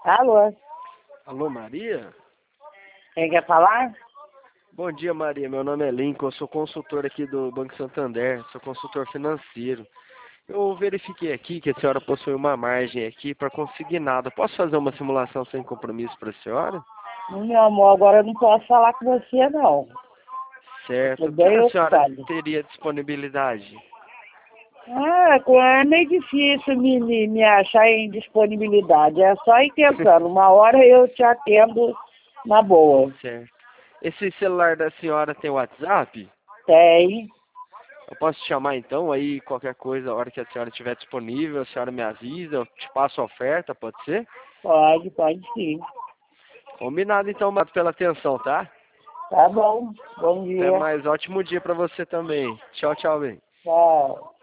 Alô, Alô, Maria? quem quer falar? Bom dia, Maria. Meu nome é Lincoln, eu sou consultor aqui do Banco Santander, sou consultor financeiro. Eu verifiquei aqui que a senhora possui uma margem aqui para consignado. Posso fazer uma simulação sem compromisso para a senhora? Meu amor, agora eu não posso falar com você, não. Certo. Estou O que bem a senhora ocupada. teria disponibilidade? É meio difícil me achar em disponibilidade. É só ir tentando. Uma hora eu te atendo na boa. Certo. Esse celular da senhora tem WhatsApp? Tem. Eu posso te chamar então, aí qualquer coisa, a hora que a senhora estiver disponível, a senhora me avisa, eu te passo a oferta, pode ser? Pode sim. Combinado então, Mato, pela atenção, tá? Tá bom. Bom Até dia. mais, ótimo dia para você também. Tchau, tchau, bem. Tchau.